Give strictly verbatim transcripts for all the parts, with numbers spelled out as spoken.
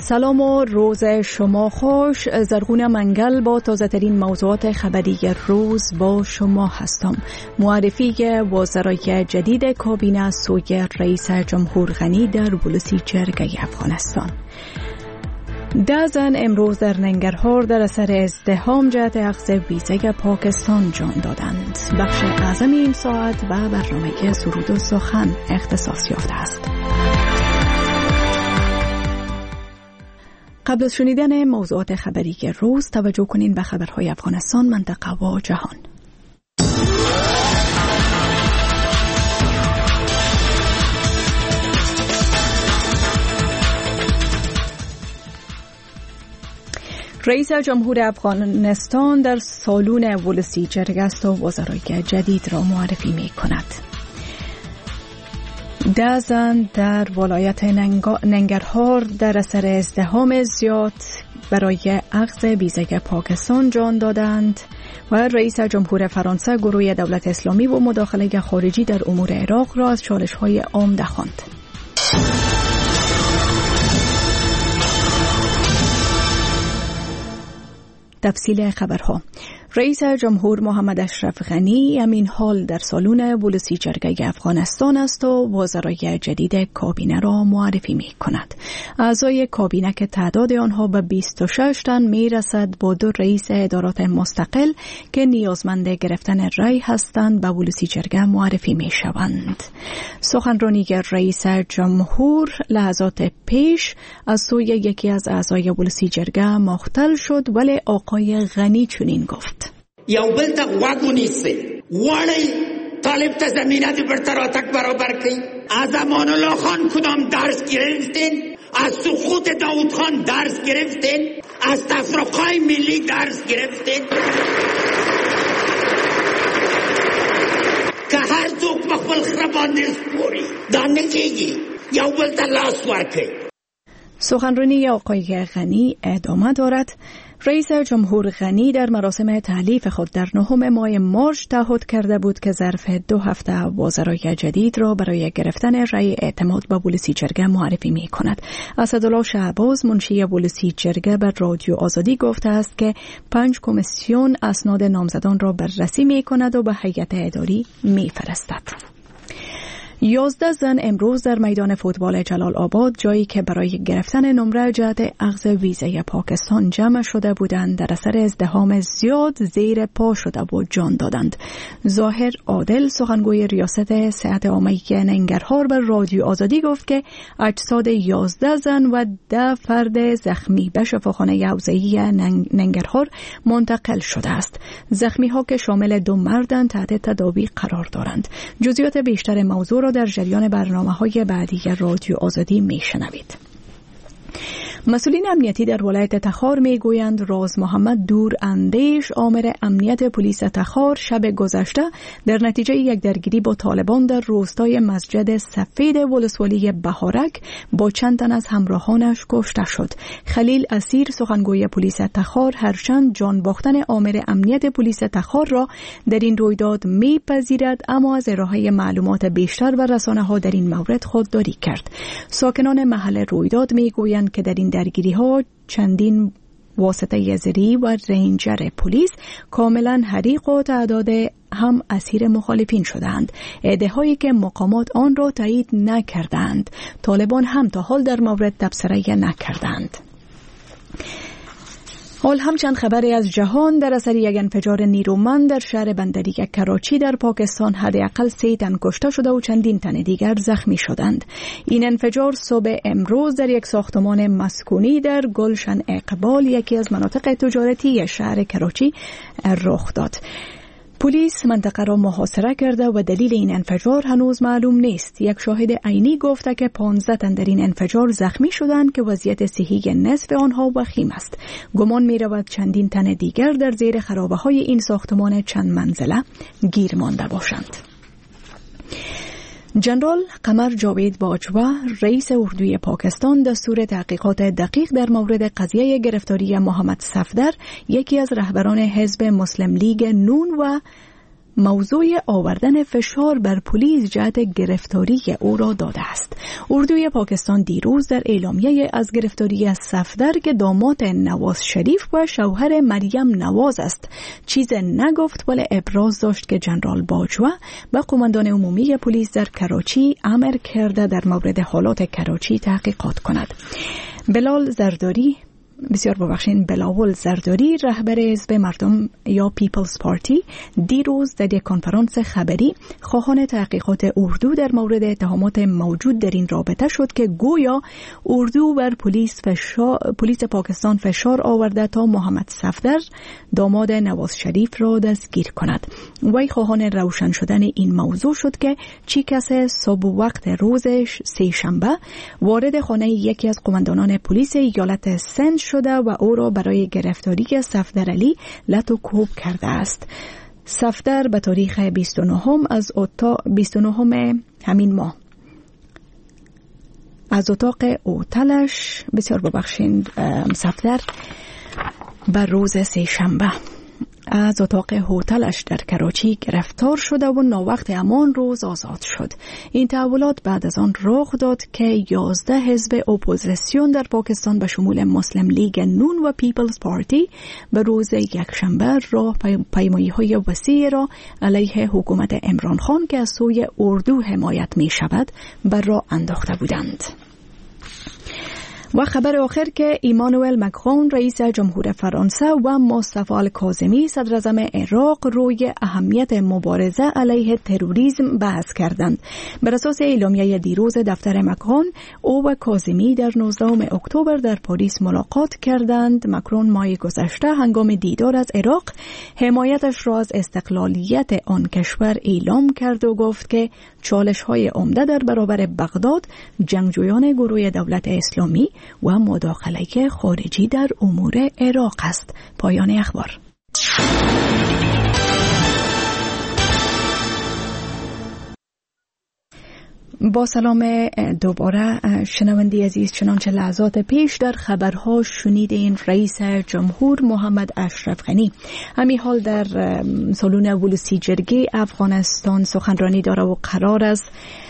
سلام و روز شما خوش. زرغون منگل با تازه ترین موضوعات خبری روز با شما هستم. معرفی وزرای جدید کابینه سوی رئیس جمهور غنی در بولسی جرگه افغانستان. ده زن امروز در ننگرهار در اثر ازدحام جهت اخذ ویزای پاکستان جان دادند. بخش اعظم این ساعت و برنامه سرود و سخن اختصاص یافته است. قبل از شنیدن موضوعات خبری روز توجه کنین به خبرهای افغانستان، منطقه و جهان. رئیس جمهور افغانستان در سالن ولسی جرگه است و وزرای جدید را معرفی می کند. ده زن در ولایت ننگرهار در اثر ازدحام زیاد برای اخذ ویزای پاکستان جان دادند و رئیس جمهور فرانسه گروه دولت اسلامی و مداخله خارجی در امور عراق را از چالش‌های عمده خواند. تفصیل خبرها. رئیس جمهور محمد اشرف غنی همین حال در سالن بولسی جرگه افغانستان است و وزرای جدید کابینه را معرفی می کند. اعضای کابینه که تعداد آنها به بیست و شش تن می رسد با دو رئیس ادارات مستقل که نیازمند گرفتن رای هستند به بولسی جرگه معرفی می شوند. سخنرانی رئیس جمهور لحظات پیش از سوی یکی از اعضای بولسی جرگه مختل شد، ولی آقای غنی چنین گفت: یو بل ته غوږ ونیسئ، غواړئ طالب ته زمینه د برتر راتګ برابر کړئ. از امان الله خان کدام درس گرفتین؟ از سقوط داود خان درس گرفتین؟ از تفرقه ملی درس گرفتین؟ که هر څوک په خپل خره باندې سپوري دا نه کېږي، یو بل ته لاس ورکړئ. سخنرانی آقای غنی ادامه دارد. رئیس جمهور غنی در مراسم تحلیف خود در نهم ماه مارس تعهد کرده بود که ظرف دو هفته وزرای جدید را برای گرفتن رأی اعتماد به بولسی جرگه معرفی می کند. اسدالله شعباز منشی بولسی جرگه بر رادیو آزادی گفته است که پنج کمیسیون اسناد نامزدان را بررسی می کند و به هیئت اداری می فرستد. یازده زن امروز در میدان فوتبال جلال آباد، جایی که برای گرفتن نمره جهت اخذ ویزای پاکستان جمع شده بودند، در اثر ازدحام زیاد زیر پا شده و جان دادند. ظاهر عادل سخنگوی ریاست صحت عامه ننگرهار بر رادیو آزادی گفت که اجساد یازده زن و ده فرد زخمی به شفاخانه حوزه‌ای ننگرهار منتقل شده است. زخمی ها که شامل دو مردند تحت تداوی قرار دارند. جزئیات بیشتر موضوع را در جریان برنامه‌های بعدی رادیو آزادی میشنوید. مسئولین امنیتی در ولایت تخار میگویند راز محمد دور اندیش آمر امنیت پلیس تخار شب گذشته در نتیجه یک درگیری با طالبان در روستای مسجد سفید ولسوالی بهارک با چند تن از همراهانش کشته شد. خلیل اسیر سخنگوی پلیس تخار هرچند جان باختن آمر امنیت پلیس تخار را در این رویداد میپذیرد، اما از ارائه معلومات بیشتر و رسانه‌ها در این مورد خودداری کرد. ساکنان محل رویداد میگویند که در این درگیری ها چندین واسطه زری و رنجر پلیس کاملا حریق و تعداد هم اسیر مخالفین شدند. ادعاهایی که مقامات آن را تایید نکردند. طالبان هم تا حال در مورد تبصره نکردند. حال هم چند خبری از جهان. در اثر یک انفجار نیرومند در شهر بندری کراچی در پاکستان حداقل سه تن کشته شده و چندین تن دیگر زخمی شدند. این انفجار صبح امروز در یک ساختمان مسکونی در گلشن اقبال، یکی از مناطق تجارتی شهر کراچی، رخ داد. پلیس منطقه را محاصره کرده و دلیل این انفجار هنوز معلوم نیست. یک شاهد عینی گفته که پانزده تن در این انفجار زخمی شدند که وضعیت صحی نصف آنها وخیم است. گمان می رود چندین تن دیگر در زیر خرابه های این ساختمان چند منزله گیر مانده باشند. جنرال قمر جاوید باجوه رئیس اردوی پاکستان دستور تحقیقات دقیق در مورد قضیه گرفتاری محمد صفدر، یکی از رهبران حزب مسلم لیگ نون و موضوع آوردن فشار بر پلیس جهت گرفتاری او را داده است. اردوی پاکستان دیروز در اعلامیه از گرفتاری از صفدر که داماد نواز شریف و شوهر مریم نواز است چیز نگفت، ولی ابراز داشت که جنرال باجوا به قماندان عمومی پلیس در کراچی امر کرده در مورد حالات کراچی تحقیقات کند. بلال زرداری بسیار ببخشین بلاول زرداری رهبر حزب مردم یا پیپلز پارتی دیروز در یک کنفرانس خبری خواهان تحقیقات اردو در مورد اتهامات موجود در این رابطه شد که گویا اردو بر پلیس فشار پلیس پاکستان فشار آورده تا محمد صفدر داماد نواز شریف را دستگیر کند. وی خواهان روشن شدن این موضوع شد که چی کسی صبح وقت روز سه شنبه وارد خانه یکی از قماندانان پلیس ایالت سند شده و او را برای گرفتاری صفدر علی لط و کوب کرده است. صفدر به تاریخ بیست و نه از اتاق بیست و نه همین ماه از اتاق اوتلش بسیار ببخشید صفدر بر روز سه شنبه از اتاق هتلش در کراچی گرفتار شده و ناوقت همان روز آزاد شد. این تحولات بعد از آن رخ داد که یازده حزب اپوزیسیون در پاکستان به شمول مسلم لیگ نون و پیپلز پارتی به روز یکشنبه راه پیمایی های وسیع را علیه حکومت عمران خان که از سوی اردو حمایت می شود بر راه انداخته بودند. و خبر آخر که ایمانوئل مکرون رئیس جمهور فرانسه و مصطفی الکاظمی صدر اعظم عراق روی اهمیت مبارزه علیه تروریسم بحث کردند. بر اساس اعلامیه دیروز دفتر مکرون، او و کاظمی در نوزدهم اکتبر در پاریس ملاقات کردند. مکرون ماه گذشته هنگام دیدار از عراق حمایتش را از استقلالیت آن کشور اعلام کرد و گفت که چالش‌های عمده در برابر بغداد جنگجویان گروه دولت اسلامی و مداخله خارجی در امور عراق است. پایان اخبار. با سلام دوباره شنوندی عزیز، چنانچه لحظات پیش در خبرها شنیدین رئیس جمهور محمد اشرف غنی همین حال در سالن ولسی جرگه افغانستان سخنرانی داره و قرار است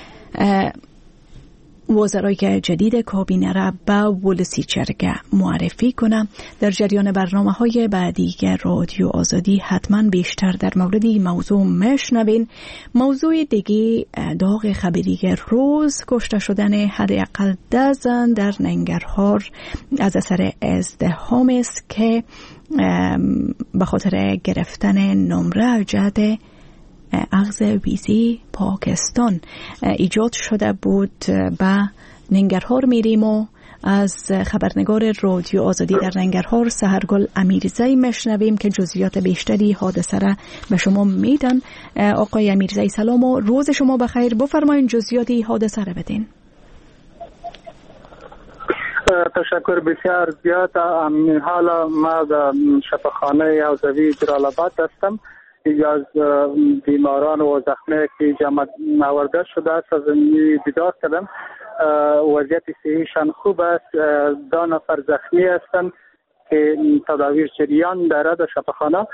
وزرای جدید کابینه را به ولسی جرگه معرفی کنم. در جریان برنامه های بعدی که رادیو آزادی حتما بیشتر در مورد این موضوع مشنوین. موضوع دیگه داغ خبری روز کشته شدن حداقل ده زن در ننگرهار از اثر ازدحام است که به خاطر گرفتن نمره جهت اخذ ویزی پاکستان ایجاد شده بود. به ننگرهار میریم و از خبرنگار رادیو آزادی در ننگرهار سحرگل امیرزی مشنویم که جزئیات بیشتری حادثه را به شما میدن. آقای امیرزی سلام و روز شما بخیر، بفرمایید جزئیات حادثه را بدین. تشکر بسیار زیاد. حالا ما در شفاخانه حوزوی جلال‌آباد هستم. یکی از بیماران و زخمی که جمع آورده شده است از دیدار کردم. وضعیت صحیشان خوب است. دو نفر زخمی هستند که تداوی جریان دارد در شفاخانه.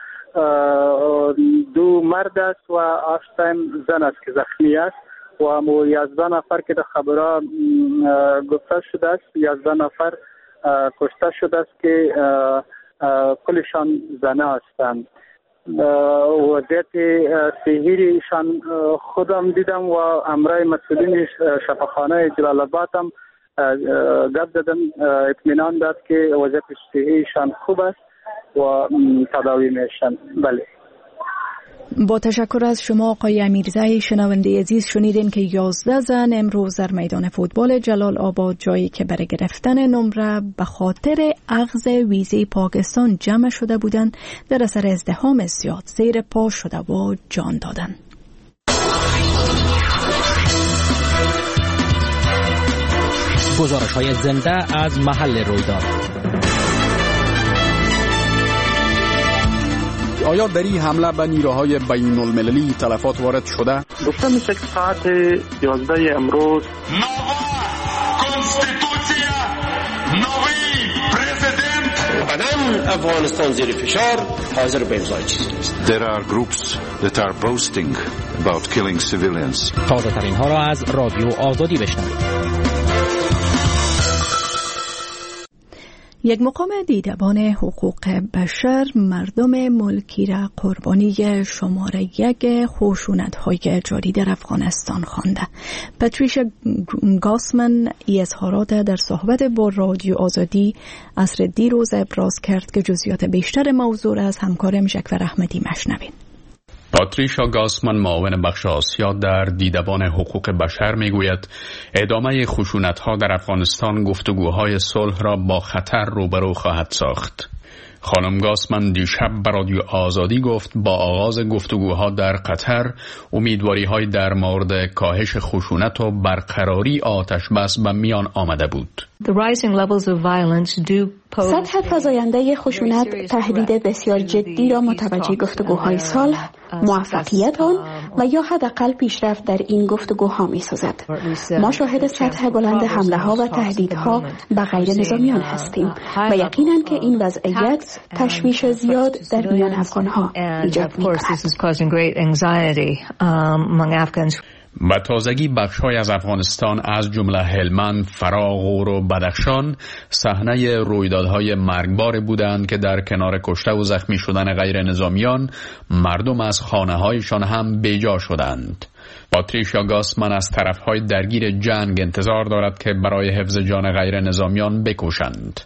دو مرد است و هشت زن است که زخمی است و یازده نفر که در خبرها گفته شده است یازده نفر کشته شده است که کلشان زنه هستند. وضعیت صحیحشان خودم دیدم و امرای مسئولین شفاخانه جلال آباد هم گپ زدم، اطمینان داد که وضعیت صحیحشان خوب است و تداوی میشن. بله. با تشکر از شما آقای امیرزی. شنونده عزیز شنیدین که یازده زن امروز در میدان فوتبال جلال آباد جایی که برای گرفتن نمره به خاطر اخذ ویزه پاکستان جمع شده بودند در اثر ازدحام زیاد زیر پا شده و جان دادن. گزارش‌های زنده از محل رویداد. آیا در این حمله به نیروهای بین المللی تلفات وارد شده؟ گفتم میشه که ساعت یازده امروز نووا کنستیتوسیا نوی پرزیدنت آدم افغانستان زیر فشار حاضر به امضای چیزی نیست. There are groups that are boasting about killing civilians. تازه ترین ها را از رادیو آزادی بشنوید. یک مقام دیدبان حقوق بشر مردم ملکی را قربانی شماره یک خشونت‌های جاری در افغانستان خوانده. پاتریشا گاسمن این اظهارات در صحبت با رادیو آزادی عصر دیروز ابراز کرد که جزئیات بیشتر موضوع را از همکارم ژکور احمدی مشنویم. پاتریشا گاسمن معاون بخش آسیا در دیدبان حقوق بشر میگوید ادامه خشونت‌ها در افغانستان گفتگوهای صلح را با خطر روبرو خواهد ساخت. خانم گاسمن دیشب به رادیو آزادی گفت با آغاز گفتگوها در قطر امیدواری‌های در مورد کاهش خشونت و برقراری آتش بس به میان آمده بود. سطح فزاینده خشونت تهدید بسیار جدی را متوجه گفتگوهای صلح، موفقیت آن و یا حداقل پیشرفت در این گفتگوها می‌سازد. ما شاهد سطح بلند حمله‌ها و تهدیدها به غیر نظامیان هستیم و یقیناً که این وضعیت تشویش زیاد در میان افغان‌ها ایجاد می‌کند. و تازگی بخش‌های از افغانستان از جمله هلمند، فرا، غور و بدخشان صحنه رویدادهای مرگبار بودند که در کنار کشته و زخمی شدن غیر نظامیان مردم از خانه‌هایشان هم بیجا شدند. پاتریشا گاسمن از طرف‌های درگیر جنگ انتظار دارد که برای حفظ جان غیر نظامیان بکوشند.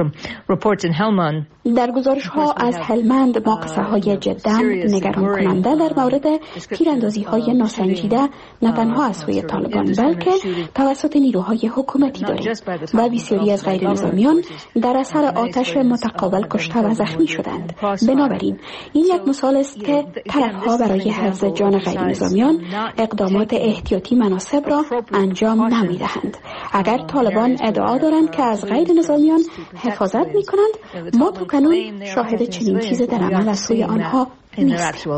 در گزارش ها از هلمند ما قصه های جدا نگران کننده در مورد تیراندازی های ناسنجیده نه تنها از سوی طالبان بلکه توسط نیروهای حکومتی داریم و بسیاری از غیر نظامیان در اثر آتش متقابل کشته و زخمی شدند. بنابراین این یک مثال است که طرفها برای حفظ جان غیر نظامیان اقدامات احتیاطی مناسب را انجام نمی دهند. اگر طالبان ادعا دارند که از غیر نظامیان حفاظت می کنند، ما تو کنون شاهد چنین چیز در عمل از سوی آنها نیستیم.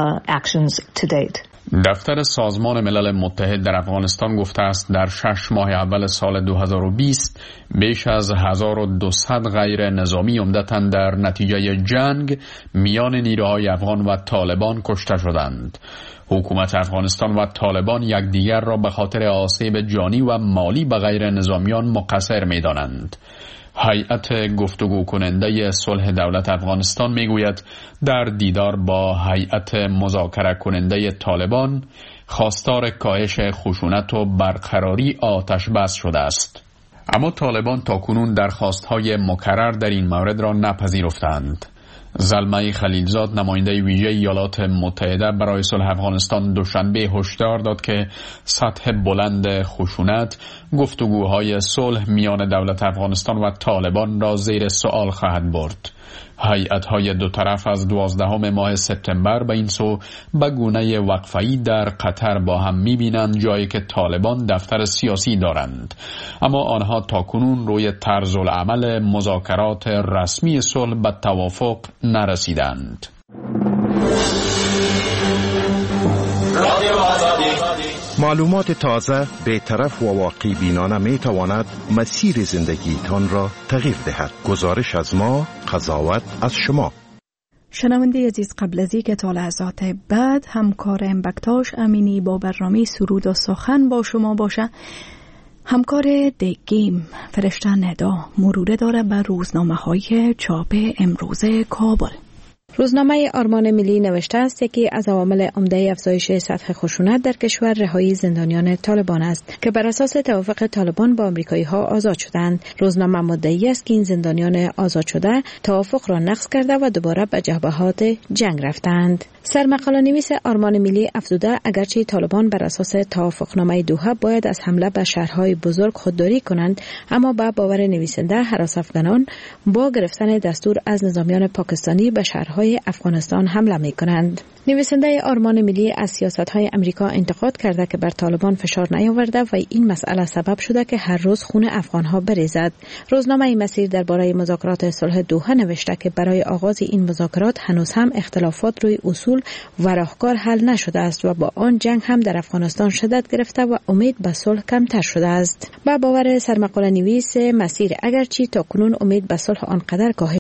دفتر سازمان ملل متحد در افغانستان گفته است در شش ماه اول سال دو هزار و بیست بیش از هزار و دویست غیر نظامی عمدتاً در نتیجه جنگ میان نیروهای افغان و طالبان کشته شدند. حکومت افغانستان و طالبان یکدیگر را به خاطر آسیب جانی و مالی به غیر نظامیان مقصر می‌دانند. هیئت گفتگو کننده صلح دولت افغانستان میگوید در دیدار با هیئت مذاکره کننده طالبان خواستار کاهش خشونت و برقراری آتش بس شده است. اما طالبان تاکنون درخواست‌های مکرر در این مورد را نپذیرفتند. زلمه خلیلزاد نماینده ویژه ایالات متحده برای صلح افغانستان دوشنبه هشدار داد که سطح بلند خشونت گفتگوهای صلح میان دولت افغانستان و طالبان را زیر سوال خواهد برد. هیئت‌های دو طرف از دوازدهم ماه سپتامبر به این سو به گونه وقفه‌ای در قطر با هم می‌بینند، جایی که طالبان دفتر سیاسی دارند، اما آنها تاکنون روی طرز العمل مذاکرات رسمی صلح به توافق نرسیدند. معلومات تازه بی‌طرف و واقع بینانه می تواند مسیر زندگیتان را تغییر دهد. گزارش از ما، قضاوت از شما. شنونده عزیز، قبل از اینکه تا لحظات بعد همکار بکتاش امینی با برنامه سرود و سخن با شما باشه، همکار دگیم فرشته ندا مروره داره بر روزنامه های چاپ امروز کابل. روزنامه آرمان ملی نوشته است یکی از عوامل عمده افزایش سطح خشونت در کشور رهایی زندانیان طالبان است که بر اساس توافق طالبان با آمریکایی ها آزاد شدند. روزنامه مدعی است که این زندانیان آزاد شده توافق را نقض کرده و دوباره به جبهات جنگ رفتند. سرمقاله نویس آرمان ملی افزوده اگرچه طالبان بر اساس توافقنامه دوحه باید از حمله به شهرهای بزرگ خودداری کنند، اما با باور نویسنده هراس افغانان با گرفتن دستور از نظامیان پاکستانی به شهرهای افغانستان حمله می کنند. نویسنده آرمان ملی از سیاست‌های امریکا انتقاد کرده که بر طالبان فشار نیاورده و این مسئله سبب شده که هر روز خون افغان‌ها بریزد. روزنامه مسیر درباره مذاکرات صلح دوحه نوشته که برای آغاز این مذاکرات هنوز هم اختلافات روی اصول و راهکار حل نشده است و با آن جنگ هم در افغانستان شدت گرفته و امید به صلح کمتر شده است. با باور سرمقاله نویس مسیر اگرچه تاکنون امید به صلح آنقدر کاهش